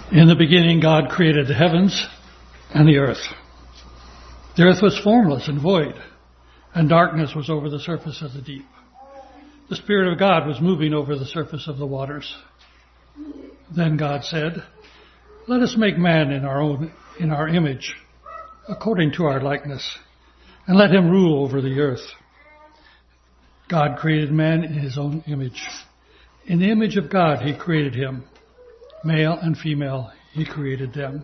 In the beginning, God created the heavens and the earth. The earth was formless and void, and darkness was over the surface of the deep. The Spirit of God was moving over the surface of the waters. Then God said, "Let us make man in our image, according to our likeness, and let him rule over the earth." God created man in his own image. In the image of God, he created him. Male and female, he created them.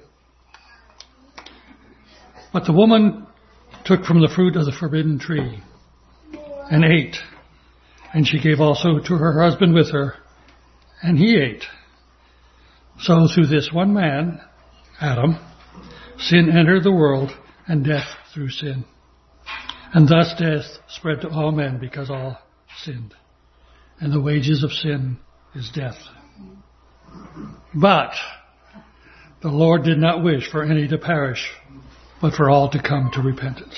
But the woman took from the fruit of the forbidden tree and ate, and she gave also to her husband with her, and he ate. So through this one man, Adam, sin entered the world, and death through sin. And thus death spread to all men because all sinned. And the wages of sin is death. But the Lord did not wish for any to perish, but for all to come to repentance.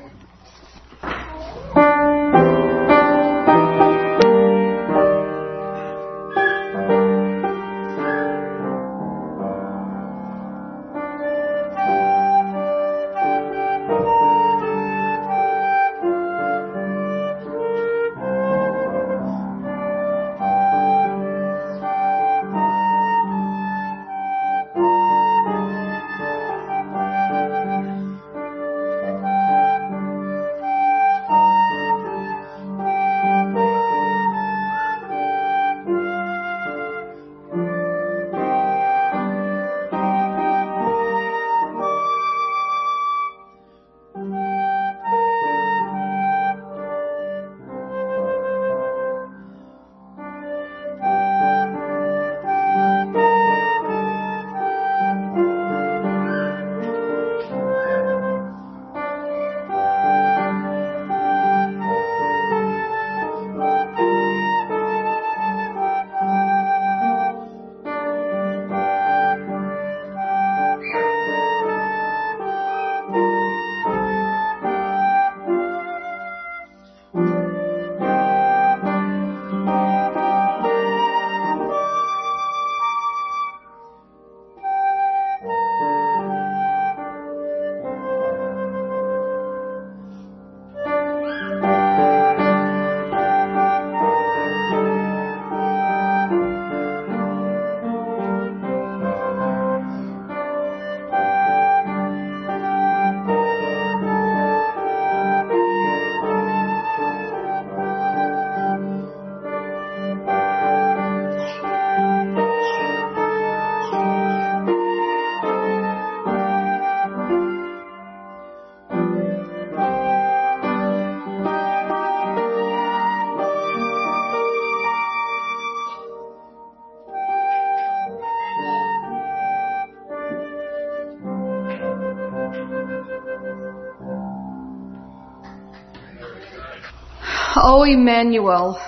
O Emmanuel,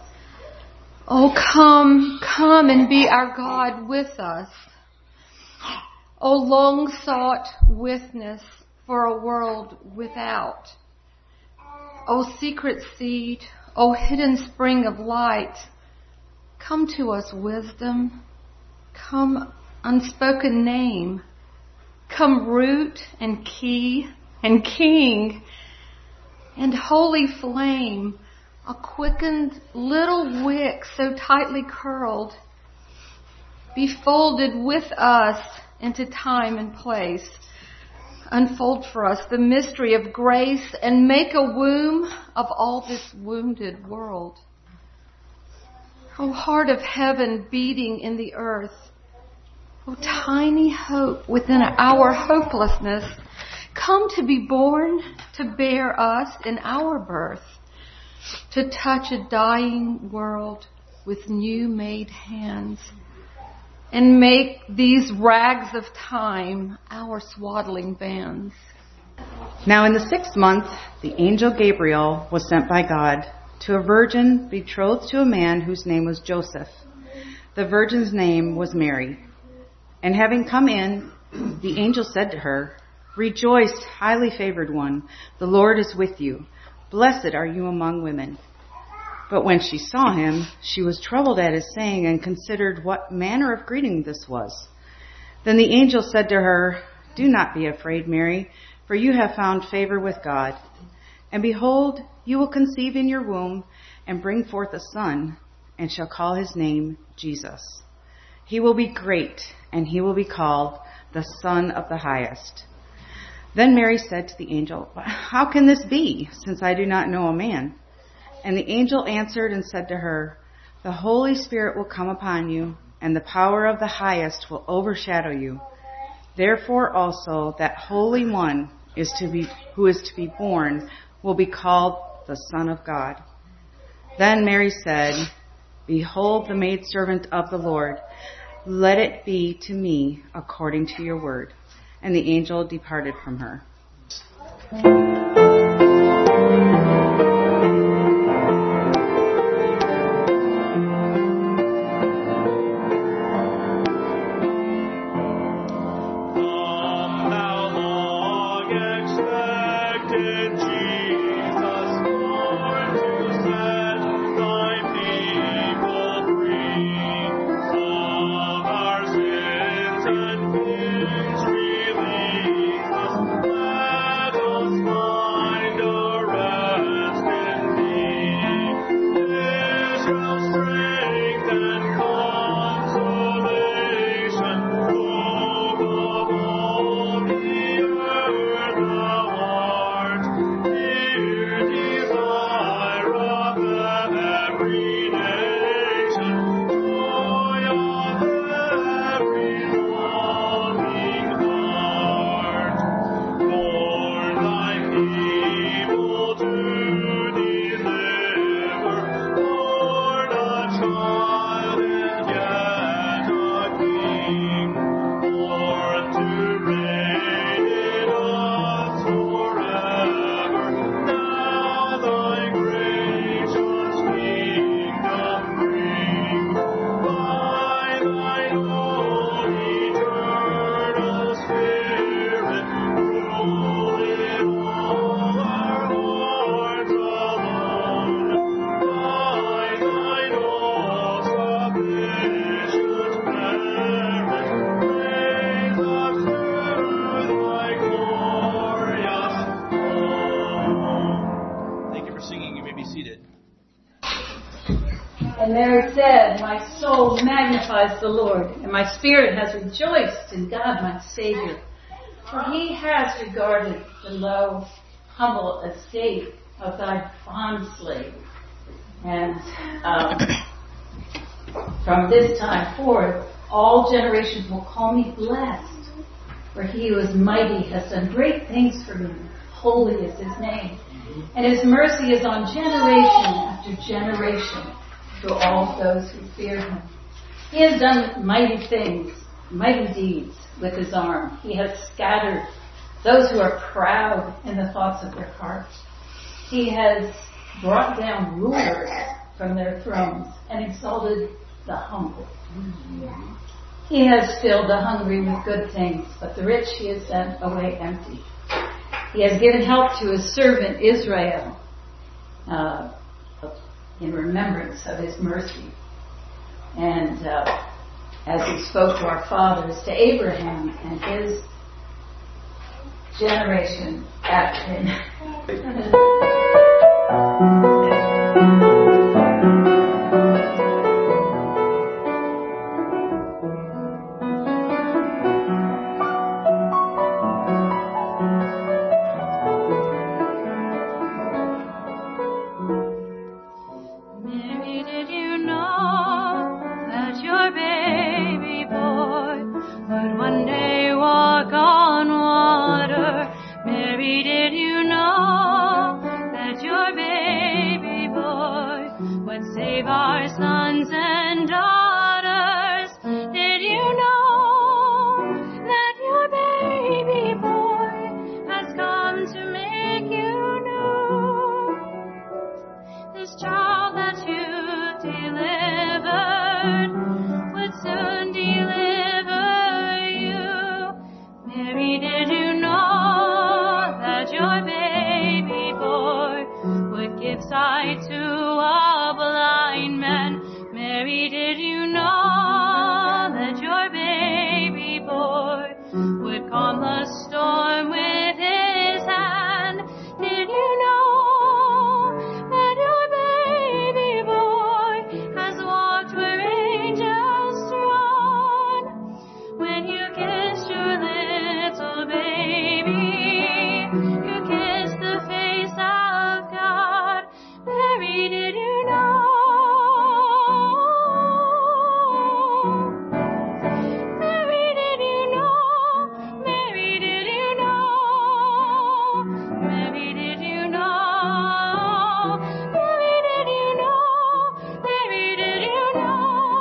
O come and be our God with us. O long sought witness for a world without. O secret seed, O hidden spring of light, come to us wisdom, come unspoken name, come root and key and king, and holy flame, a quickened little wick so tightly curled, be folded with us into time and place. Unfold for us the mystery of grace and make a womb of all this wounded world. O heart of heaven beating in the earth, O tiny hope within our hopelessness, come to be born to bear us in our birth, to touch a dying world with new made hands, and make these rags of time our swaddling bands. Now in the 6th month, the angel Gabriel was sent by God to a virgin betrothed to a man whose name was Joseph. The virgin's name was Mary. And having come in, the angel said to her, "Rejoice, highly favored one, the Lord is with you. Blessed are you among women." But when she saw him, she was troubled at his saying and considered what manner of greeting this was. Then the angel said to her, "Do not be afraid, Mary, for you have found favor with God. And behold, you will conceive in your womb and bring forth a son, and shall call his name Jesus. He will be great, and he will be called the Son of the Highest." Then Mary said to the angel, "How can this be, since I do not know a man?" And the angel answered and said to her, "The Holy Spirit will come upon you, and the power of the Highest will overshadow you. Therefore also that Holy One who is to be born will be called the Son of God." Then Mary said, "Behold the maidservant of the Lord. Let it be to me according to your word." And the angel departed from her. And Mary said, "My soul magnifies the Lord, and my spirit has rejoiced in God my Savior. For he has regarded the low, humble estate of thy bondslave. And from this time forth, all generations will call me blessed. For he who is mighty has done great things for me. Holy is his name. And his mercy is on generation after generation to all those who fear him. He has done mighty things, mighty deeds with his arm. He has scattered those who are proud in the thoughts of their hearts. He has brought down rulers from their thrones and exalted the humble. He has filled the hungry with good things, but the rich he has sent away empty. He has given help to his servant Israel in remembrance of his mercy. And as he spoke to our fathers, to Abraham and his generation after him. Mary, did you know that your baby calm the storm with his hand. Did you know that your baby boy has walked where angels trod? When you kissed your little baby, you kissed the face of God. Mary, did you know? Mary, did you know? Mary, did you know? Mary, did you know? Mary, did you know? Mary, did you know?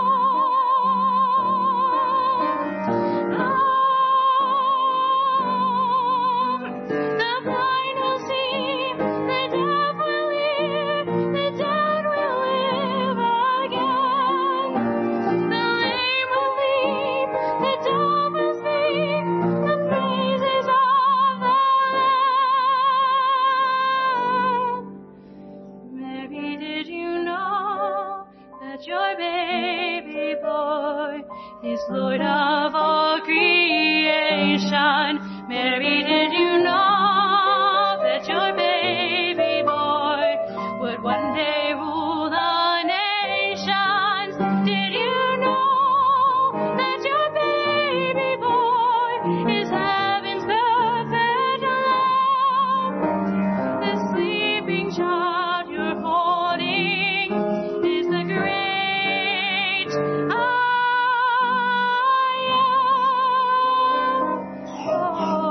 The blind will see, the deaf will hear, the dead will live again. The lame will leap, the dumb will speak, the praises of the Lamb. Mary, did you know that your baby boy is Lord of all creation? Mary, did you know that your baby boy would one day rule the nations? Did you know that your baby boy is heaven's perfect love? The sleeping child you're holding is the great I am.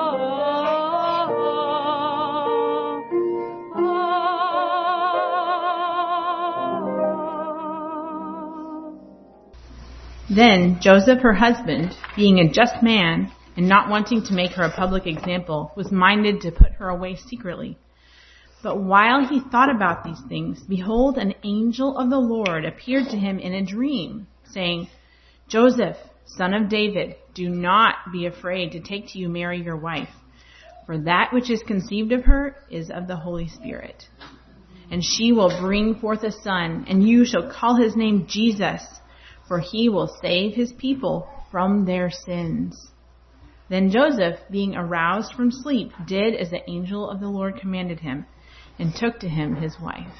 Then Joseph, her husband, being a just man and not wanting to make her a public example, was minded to put her away secretly. But while he thought about these things, behold, an angel of the Lord appeared to him in a dream, saying, Joseph, son of David, do not be afraid to take to you Mary your wife, for that which is conceived of her is of the Holy Spirit. And she will bring forth a son, and you shall call his name Jesus, for he will save his people from their sins. Then Joseph, being aroused from sleep, did as the angel of the Lord commanded him, and took to him his wife.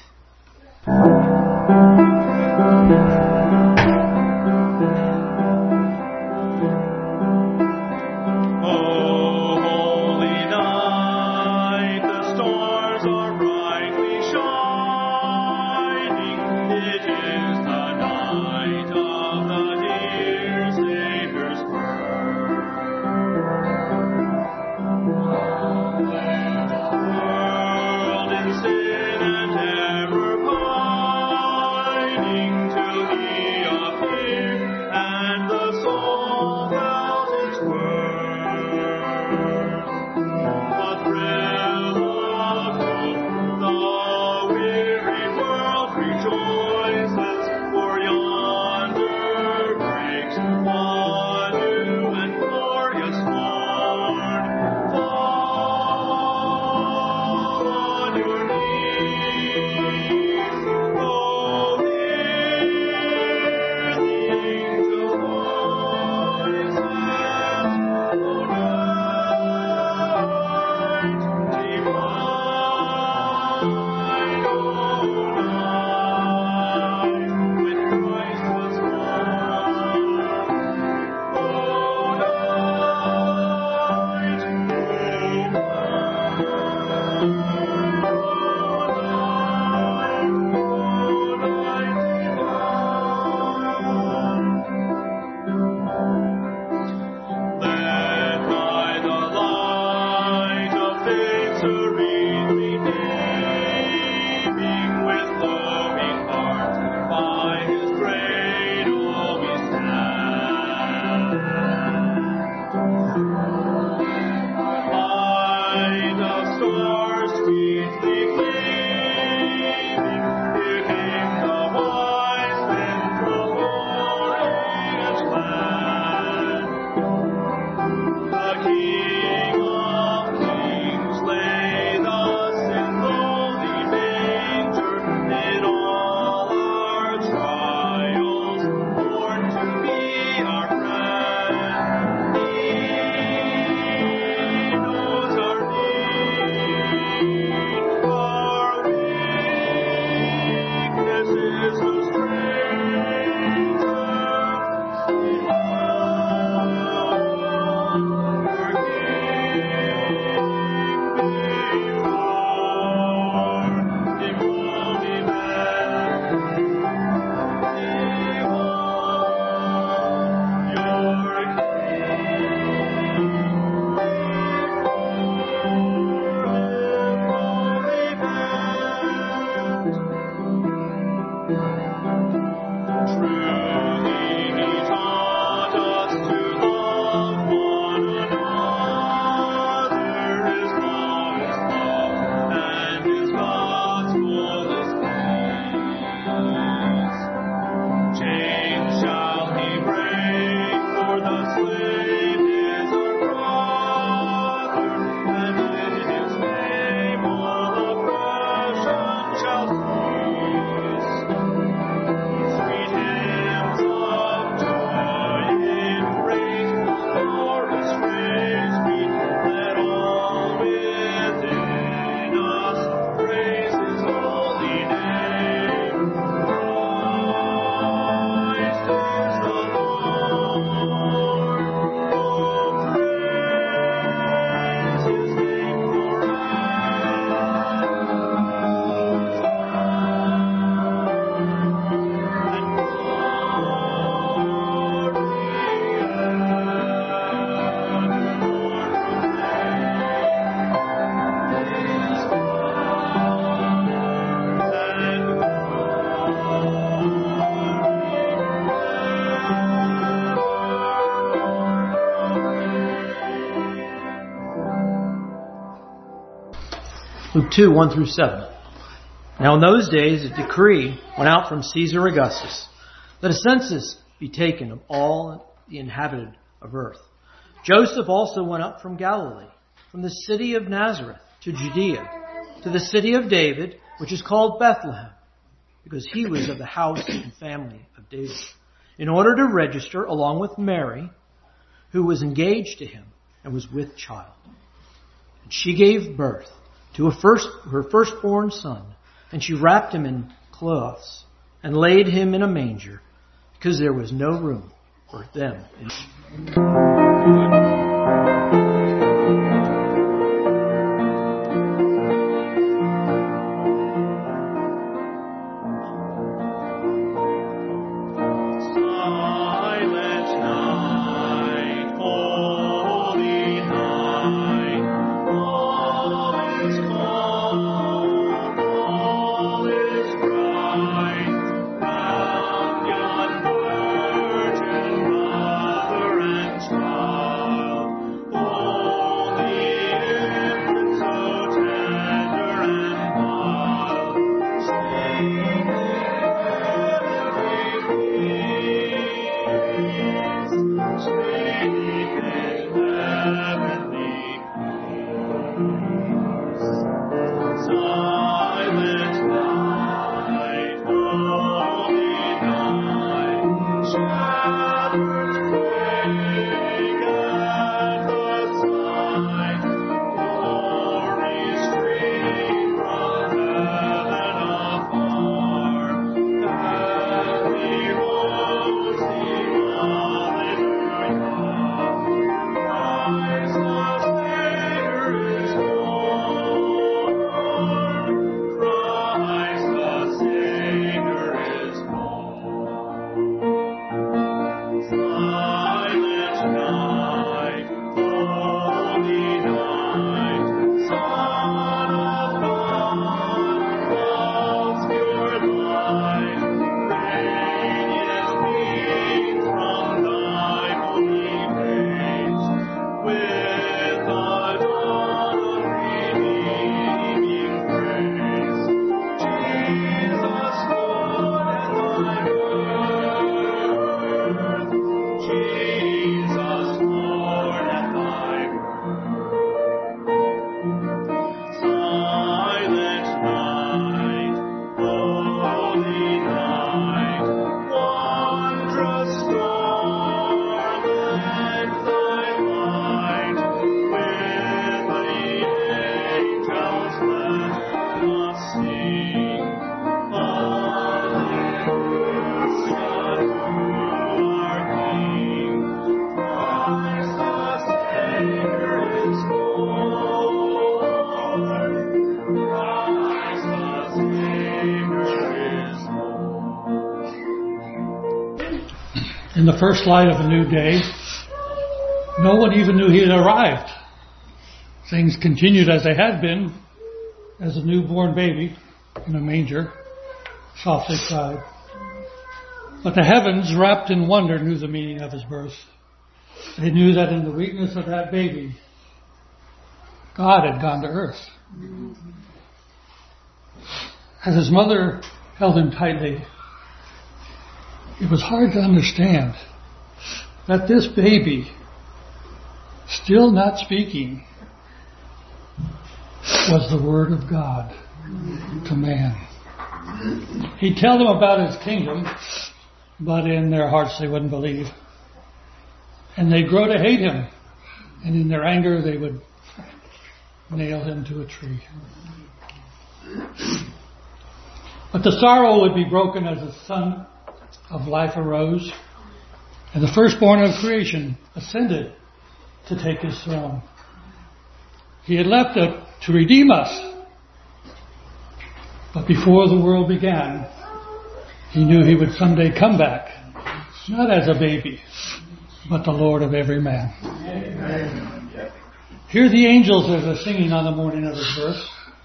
Its Luke 2, 1 through 7. Now in those days a decree went out from Caesar Augustus that a census be taken of all the inhabited of earth. Joseph also went up from Galilee, from the city of Nazareth to Judea, to the city of David, which is called Bethlehem, because he was of the house and family of David, in order to register along with Mary, who was engaged to him and was with child. And she gave birth to her firstborn son, and she wrapped him in cloths and laid him in a manger, because there was no room for them. In the first light of a new day, no one even knew he had arrived. Things continued as they had been, as a newborn baby in a manger softly cried. But the heavens, wrapped in wonder, knew the meaning of his birth. They knew that in the weakness of that baby, God had gone to earth. As his mother held him tightly, it was hard to understand that this baby, still not speaking, was the Word of God to man. He'd tell them about his kingdom, but in their hearts they wouldn't believe. And they'd grow to hate him, and in their anger they would nail him to a tree. But the sorrow would be broken as the sun of life arose, and the firstborn of creation ascended to take his throne. He had left it to redeem us, but before the world began, he knew he would someday come back, not as a baby, but the Lord of every man. Amen. Hear the angels as they're singing on the morning of his birth.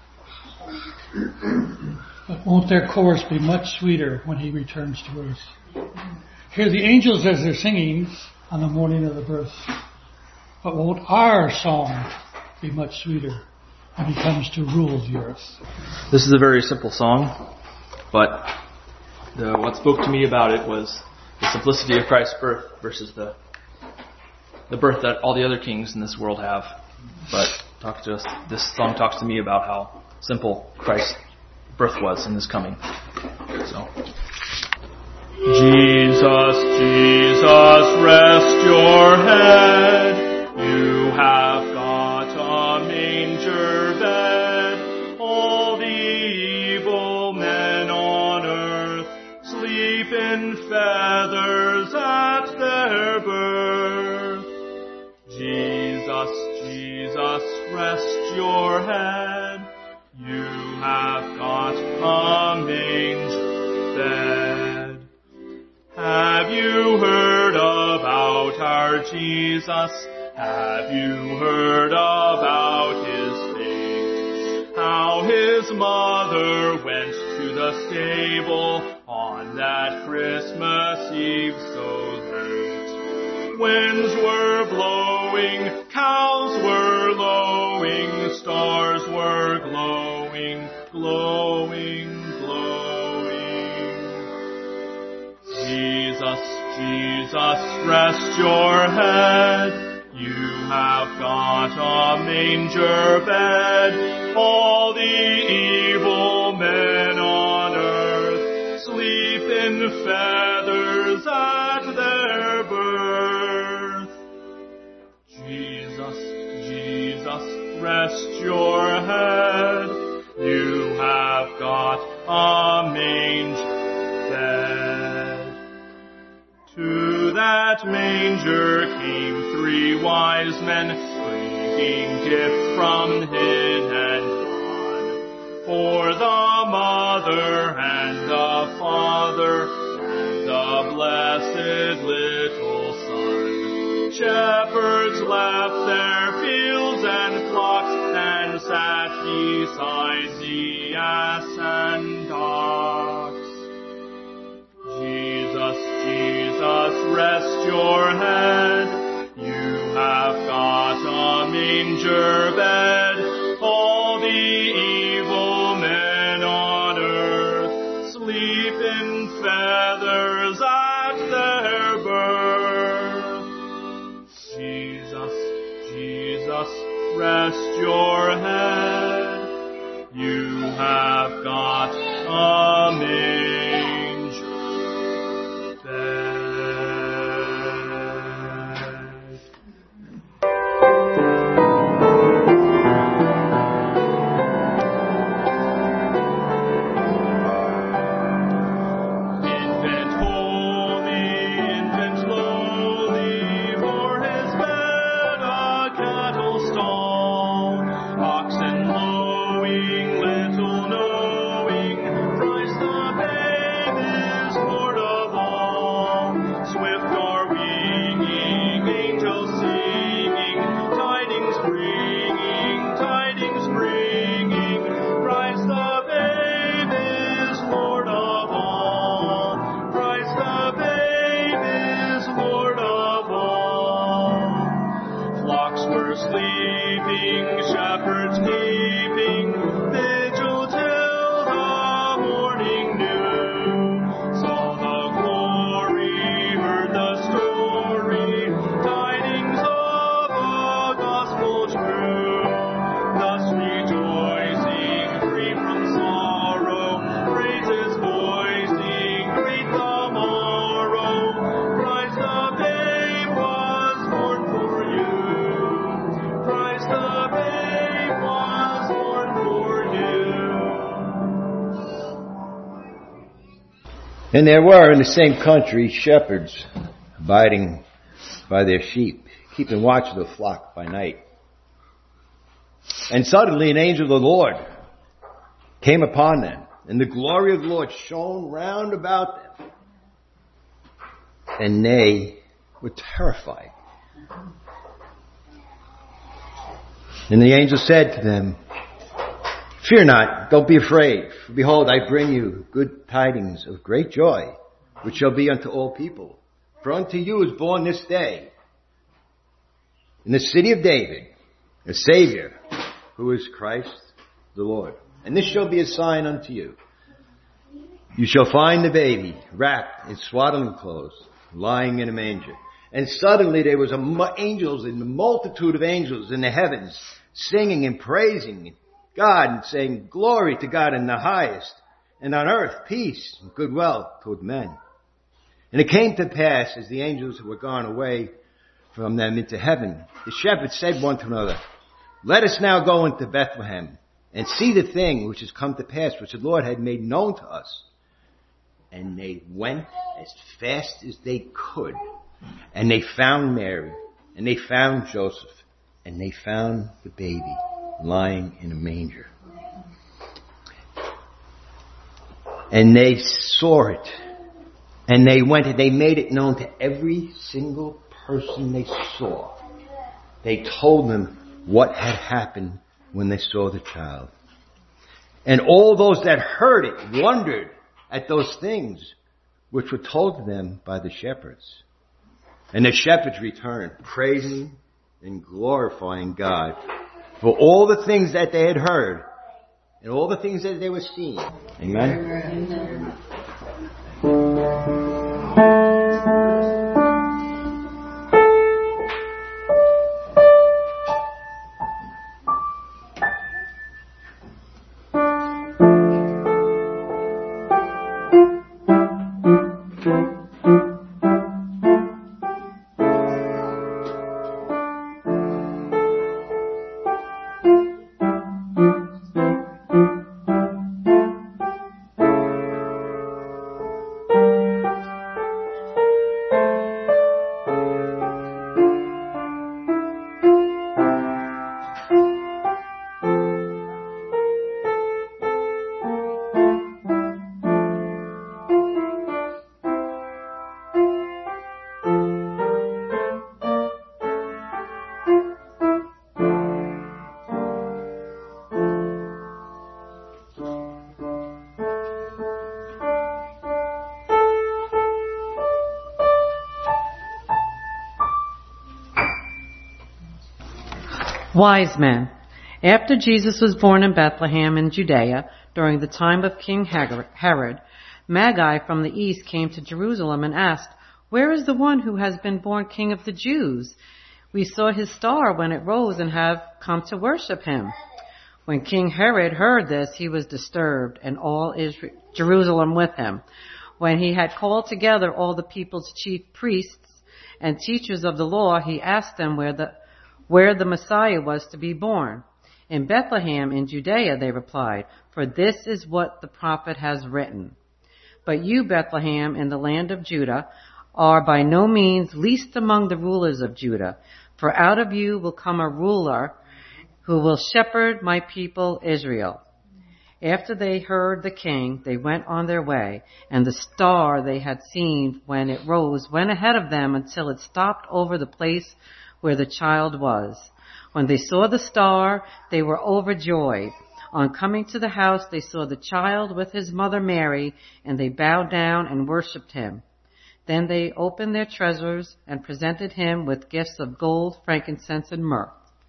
But won't their chorus be much sweeter when he returns to earth? Hear the angels as they're singing on the morning of the birth. But won't our song be much sweeter and he comes to rule the earth. This is a very simple song, but what spoke to me about it was the simplicity of Christ's birth versus the birth that all the other kings in this world have. But this song talks to me about how simple Christ's birth was in his coming. So, Jesus, Jesus, rest your head. You have got a manger bed. All the evil men on earth sleep in feathers at their birth. Jesus, Jesus, rest your head. You have got a manger bed. Have you heard about our Jesus? Have you heard about his fate? How his mother went to the stable on that Christmas Eve so late. Winds were blowing, cows were lowing, stars were glowing, glowing, glowing. Jesus, Jesus, rest your head. You have got a manger bed. All the evil men on earth sleep in feathers at their birth. Jesus, Jesus, rest your head. You have got a manger bed. To that manger came 3 wise men, bringing gifts from Hin and Yon, for the mother and the father and the blessed little son. Shepherds left their fields and flocks and sat beside the ass and ox. Jesus, Jesus, rest your head. You have got a manger bed. All the evil men on earth sleep in feathers at their birth. Jesus, Jesus, rest your head. You have got a manger bed. Infant holy, infant lowly, for his bed a cattle stall, oxen lowing, little knowing, Christ the babe is Lord of all. Swift are winging, angels singing, tidings bringing, Christ the babe is Lord of all. Christ the babe is Lord of all. Flocks were sleeping, shepherds keeping, vigil till the morning new. Saw the glory, heard the story, tidings of a gospel true. Thus rejoicing, free from sorrow, praises voicing, greet the morrow. Christ the babe was born for you. Christ the babe was born for you. And there were in the same country shepherds abiding by their sheep, keeping watch of the flock by night. And suddenly an angel of the Lord came upon them, and the glory of the Lord shone round about them. And they were terrified. And the angel said to them, "Fear not, don't be afraid. For behold, I bring you good tidings of great joy, which shall be unto all people. For unto you is born this day, in the city of David, a Savior, who is Christ the Lord. And this shall be a sign unto you. You shall find the baby wrapped in swaddling clothes, lying in a manger. And suddenly there was angels in the multitude of angels in the heavens, singing and praising God and saying, "Glory to God in the highest, and on earth peace and goodwill toward men." And it came to pass, as the angels were gone away from them into heaven, the shepherds said one to another, "Let us now go into Bethlehem and see the thing which has come to pass, which the Lord had made known to us." And they went as fast as they could, and they found Mary, and they found Joseph, and they found the baby lying in a manger. And they saw it, and they went and they made it known to every single person they saw. They told them what had happened when they saw the child. And all those that heard it wondered at those things which were told to them by the shepherds. And the shepherds returned, praising and glorifying God for all the things that they had heard and all the things that they were seeing. Amen. Wise men. After Jesus was born in Bethlehem in Judea, during the time of King Herod, Magi from the east came to Jerusalem and asked, "Where is the one who has been born King of the Jews? We saw his star when it rose and have come to worship him." When King Herod heard this, he was disturbed, and all Jerusalem with him. When he had called together all the people's chief priests and teachers of the law, he asked them where the Messiah was to be born. "In Bethlehem in Judea," they replied, "for this is what the prophet has written. But you, Bethlehem, in the land of Judah, are by no means least among the rulers of Judah, for out of you will come a ruler who will shepherd my people Israel." After they heard the king, they went on their way, and the star they had seen when it rose went ahead of them until it stopped over the place where the child was. When they saw the star, they were overjoyed. On coming to the house, they saw the child with his mother Mary, and they bowed down and worshipped him. Then they opened their treasures and presented him with gifts of gold, frankincense, and myrrh.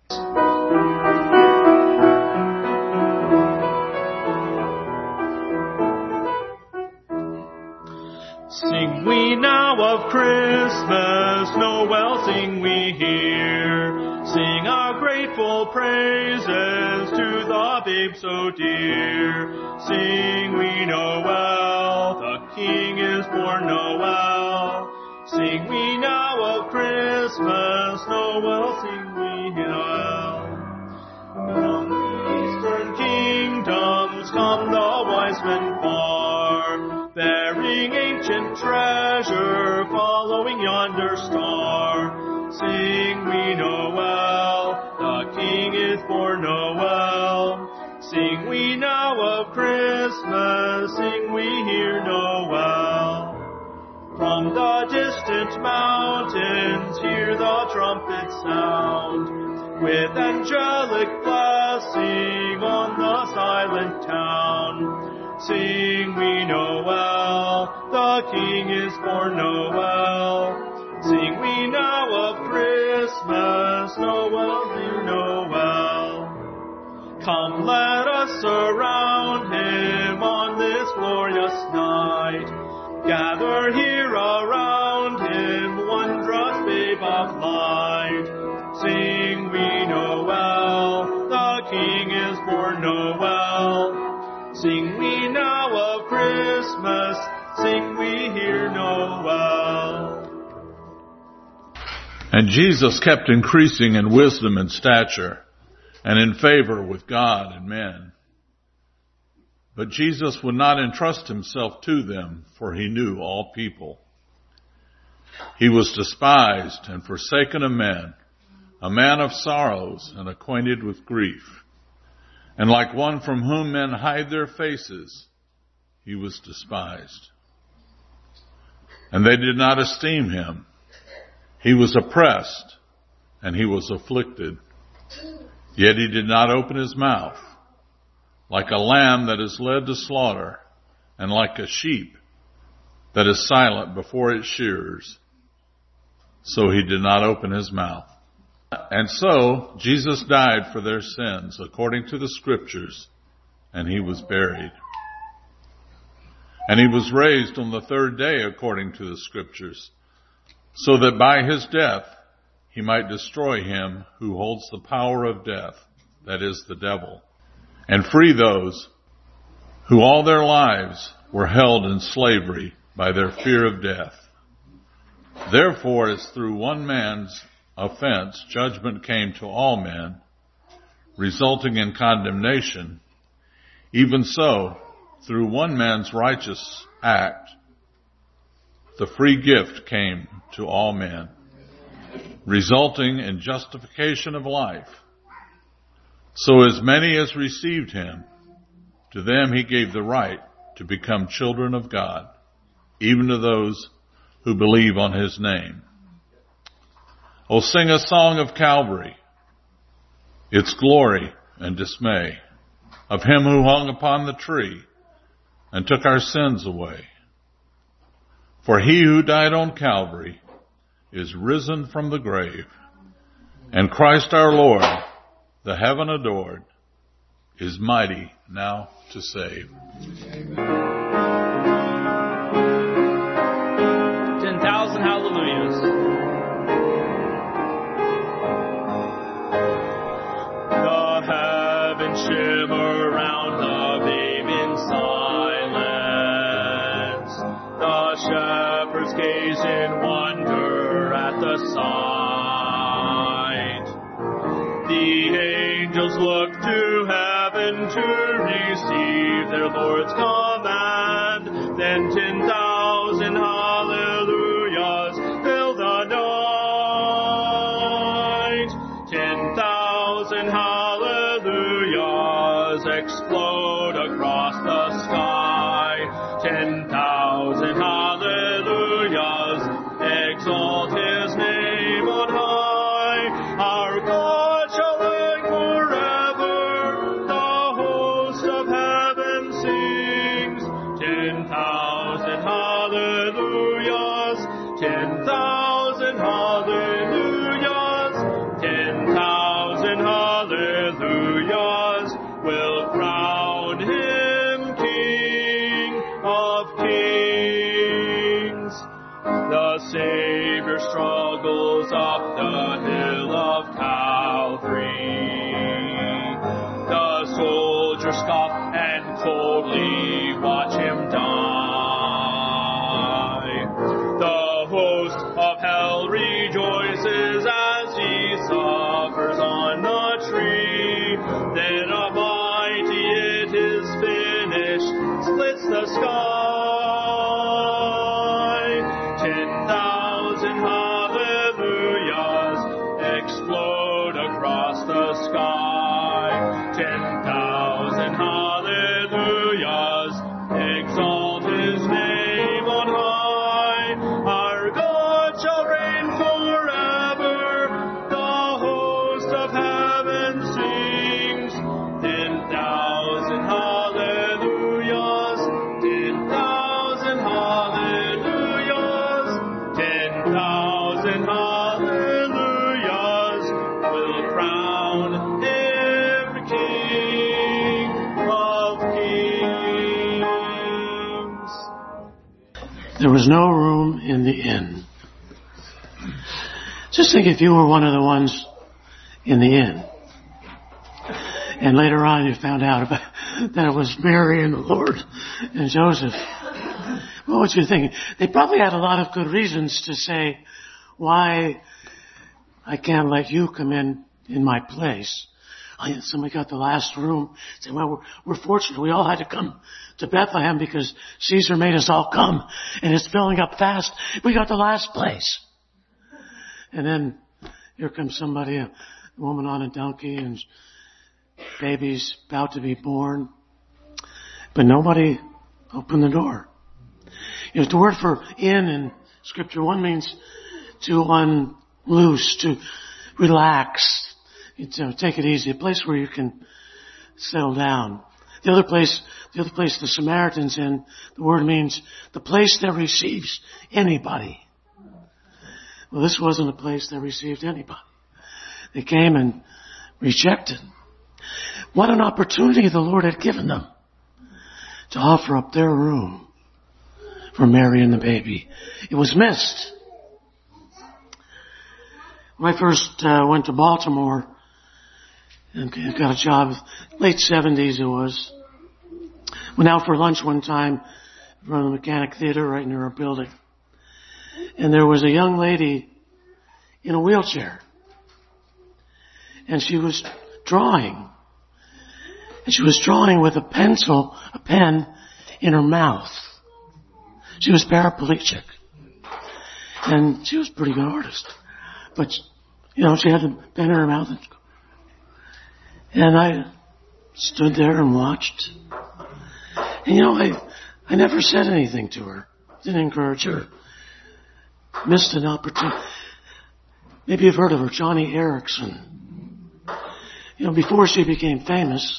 Sing we now of Christmas, Noel sing we here. Sing our grateful praises to the babe so dear. Sing we Noel, the King is born Noel. Sing we now of Christmas, Noel sing we Noel. From the eastern kingdoms come the wise men far, bearing ancient treasure, following yonder star. Sing we Noel, the King is born Noel. Sing we now of Christmas, sing we hear Noel. From the distant mountains hear the trumpet sound, with angelic blessing on the silent town. Sing we Noel, the King is born Noel. Sing we now of Christmas, Noel, dear Noel. Come, let us surround him on this glorious night. Gather here around him, wondrous babe of light. Sing we Noel, the King is born Noel. Sing we now of Christmas, sing we hear Noel. And Jesus kept increasing in wisdom and stature, and in favor with God and men. But Jesus would not entrust himself to them, for he knew all people. He was despised and forsaken of men, a man of sorrows and acquainted with grief. And like one from whom men hide their faces, he was despised. And they did not esteem him. He was oppressed and he was afflicted. Yet he did not open his mouth. Like a lamb that is led to slaughter, and like a sheep that is silent before its shearers, so he did not open his mouth. And so Jesus died for their sins according to the Scriptures, and he was buried. And he was raised on the third day according to the Scriptures, so that by his death he might destroy him who holds the power of death, that is, the devil, and free those who all their lives were held in slavery by their fear of death. Therefore, as through one man's offense judgment came to all men, resulting in condemnation, even so, through one man's righteous act, the free gift came to all men, resulting in justification of life. So as many as received him, to them he gave the right to become children of God, even to those who believe on his name. Oh, sing a song of Calvary, its glory and dismay, of him who hung upon the tree and took our sins away. For he who died on Calvary is risen from the grave, and Christ our Lord, the heaven adored, is mighty now to save. 10,000 hallelujahs. The heavens shimmer round the babe in silence. The shepherds gaze in wonder at the sight. The angels look to heaven to receive their Lord's command. Then 10,000 hallelujahs fill the night. 10,000 hallelujahs explode across the sky. 10,000 hallelujahs exalt his name on high. Our God shall reign forever, the host of heaven sings. 10,000 hallelujahs, 10,000 hallelujahs, 10,000 hallelujahs will crown him King of kings. The Savior struggles up the hill of Calvary. The soldiers scoff and coldly watch him die. The host of hell rejoices as he suffers on the tree. Then a mighty "It is finished" splits the sky. 10,000 hallelujahs explode across the sky. 10,000 hallelujahs exalt his name on high. Our God shall reign forever, the host of heaven sings. 10,000 hallelujahs, 10,000 hallelujahs, 10,000 hallelujahs will crown him King. There was no room in the inn. Just think if you were one of the ones in the inn. And later on you found out that it was Mary and the Lord and Joseph. What would you think? They probably had a lot of good reasons to say why I can't let you come in my place. Somebody got the last room. Say, well, we're fortunate. We all had to come to Bethlehem because Caesar made us all come, and it's filling up fast. We got the last place. And then here comes somebody, a woman on a donkey, and baby's about to be born. But nobody opened the door. You know, the word for in Scripture, one means to unloose, to relax, to take it easy, a place where you can settle down. The other place the Samaritan's in, the word means the place that receives anybody. Well, this wasn't a place that received anybody. They came and rejected. What an opportunity the Lord had given them to offer up their room for Mary and the baby. It was missed. When I first went to Baltimore and got a job, late 70s it was, went out for lunch one time in front of the Mechanic Theater right near our building. And there was a young lady in a wheelchair. And she was drawing. And she was drawing with a pen in her mouth. She was paraplegic. And she was a pretty good artist. But, you know, she had the pen in her mouth. And I stood there and watched. And, you know, I never said anything to her. Didn't encourage her. Missed an opportunity. Maybe you've heard of her, Johnny Erickson. You know, before she became famous,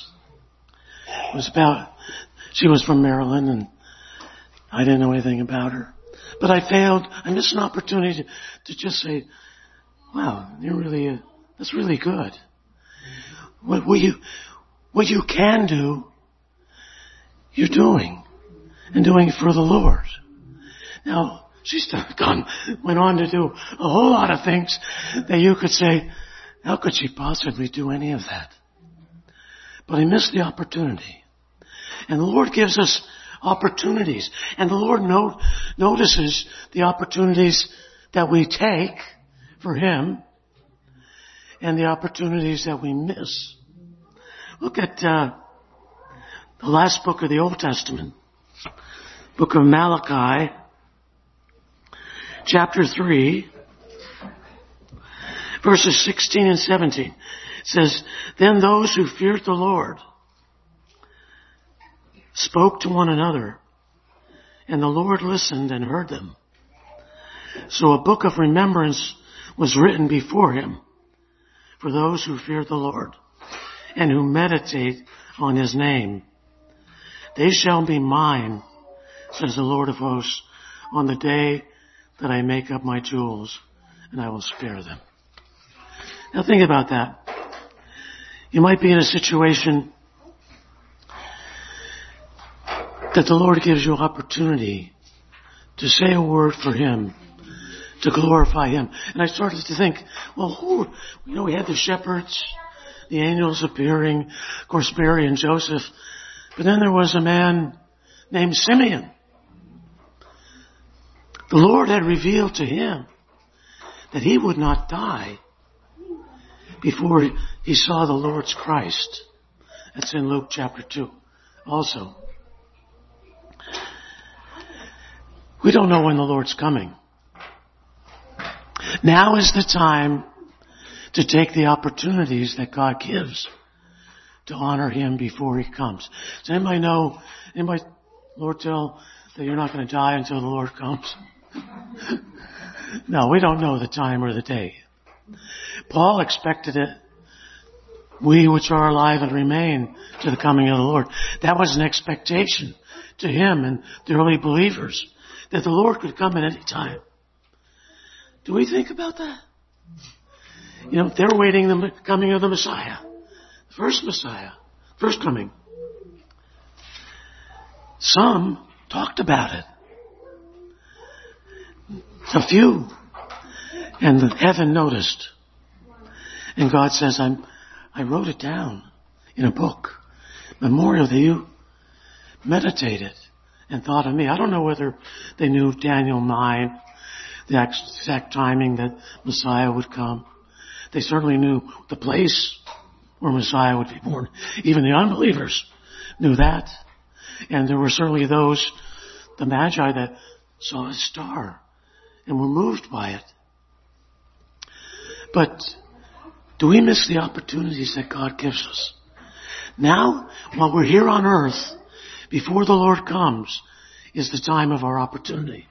she was from Maryland, and I didn't know anything about her. But I missed an opportunity to just say, wow, that's really good. What you can do, you're doing. And doing for the Lord. Now, went on to do a whole lot of things that you could say, how could she possibly do any of that? But I missed the opportunity. And the Lord gives us opportunities. And the Lord notices the opportunities that we take for Him and the opportunities that we miss. Look at the last book of the Old Testament, book of Malachi, chapter 3, verses 16 and 17. It says, then those who feared the Lord spoke to one another, and the Lord listened and heard them. So a book of remembrance was written before Him for those who fear the Lord and who meditate on His name. They shall be mine, says the Lord of hosts, on the day that I make up my jewels, and I will spare them. Now think about that. You might be in a situation that the Lord gives you opportunity to say a word for Him, to glorify Him. And I started to think, well, we had the shepherds, the angels appearing, of course, Mary and Joseph. But then there was a man named Simeon. The Lord had revealed to him that he would not die before he saw the Lord's Christ. That's in Luke chapter 2 also. We don't know when the Lord's coming. Now is the time to take the opportunities that God gives to honor Him before He comes. Does anybody know, Lord tell that you're not going to die until the Lord comes? No, we don't know the time or the day. Paul expected it. We which are alive and remain to the coming of the Lord. That was an expectation to him and the early believers, that the Lord could come at any time. Do we think about that? You know, they're waiting the coming of the Messiah. Messiah. First coming. Some talked about it. a few. And heaven noticed. And God says, I wrote it down in a book, memorial that you meditated and thought of me. I don't know whether they knew Daniel 9, the exact timing that Messiah would come. They certainly knew the place where Messiah would be born. Even the unbelievers knew that. And there were certainly those, the Magi, that saw a star and were moved by it. But do we miss the opportunities that God gives us? Now, while we're here on earth, before the Lord comes, is the time of our opportunity.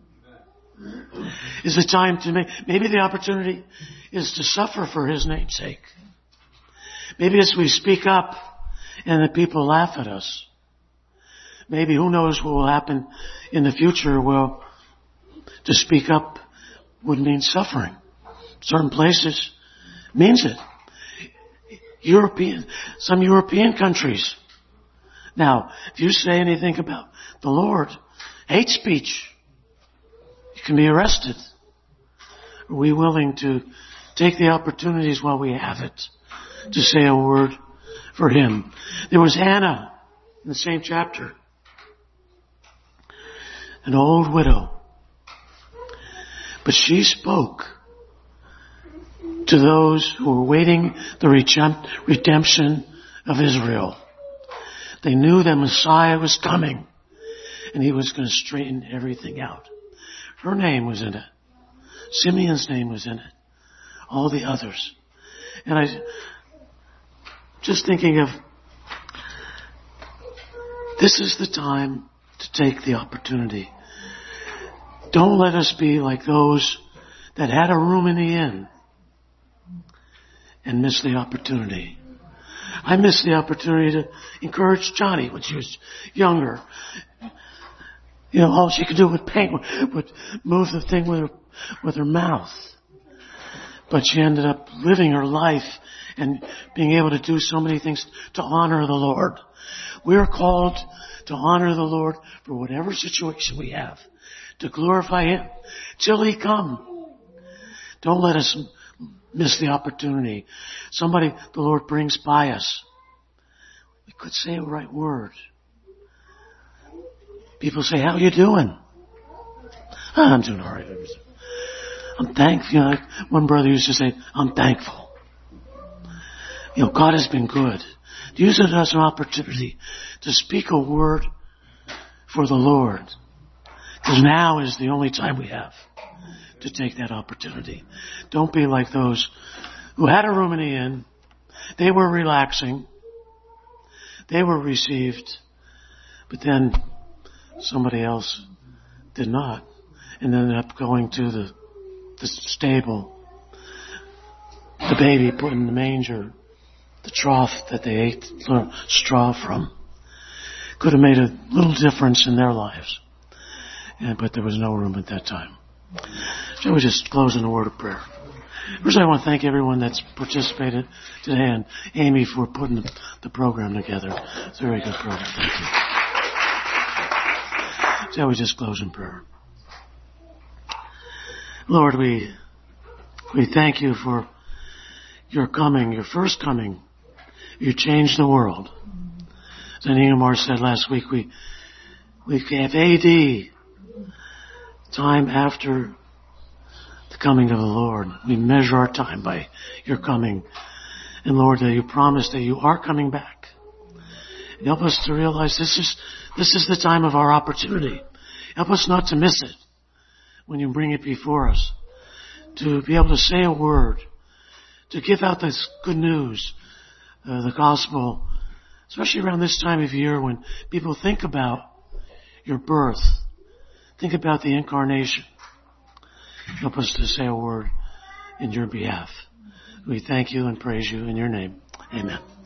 Is the time to maybe the opportunity is to suffer for His name's sake. Maybe as we speak up and the people laugh at us. Maybe who knows what will happen in the future. Well, to speak up would mean suffering. Certain places means it. Some European countries. Now, if you say anything about the Lord, hate speech, you can be arrested. Are we willing to take the opportunities while we have it to say a word for Him? There was Hannah in the same chapter, an old widow, but she spoke to those who were waiting the redemption of Israel. They knew that Messiah was coming and He was going to straighten everything out. Her name was in it. Simeon's name was in it. All the others. And I just thinking of, this is the time to take the opportunity. Don't let us be like those that had a room in the inn and missed the opportunity. I missed the opportunity to encourage Johnny when she was younger. You know, all she could do with paint would move the thing with her mouth. But she ended up living her life and being able to do so many things to honor the Lord. We're called to honor the Lord for whatever situation we have, to glorify Him till He come. Don't let us miss the opportunity. Somebody the Lord brings by us. We could say a right word. People say, how you doing? I'm doing all right. I'm thankful. You know, like one brother used to say, I'm thankful. You know, God has been good. Use it as an opportunity to speak a word for the Lord. Because now is the only time we have to take that opportunity. Don't be like those who had a room in the inn. They were relaxing. They were received. But then somebody else did not. And ended up going to the stable. The baby put in the manger. The trough that they ate straw from. Could have made a little difference in their lives. But there was no room at that time. Shall we just close in a word of prayer? First, I want to thank everyone that's participated today, and Amy for putting the program together. It's a very good program. Thank you. Shall we just close in prayer? Lord, we thank You for Your coming, Your first coming. You changed the world. As Ingemar said last week, we have AD, time after the coming of the Lord. We measure our time by Your coming. And Lord, that You promised that You are coming back. And help us to realize this is the time of our opportunity. Help us not to miss it when You bring it before us. To be able to say a word. To give out this good news, the gospel, especially around this time of year when people think about Your birth. Think about the incarnation. Help us to say a word in Your behalf. We thank You and praise You in Your name. Amen.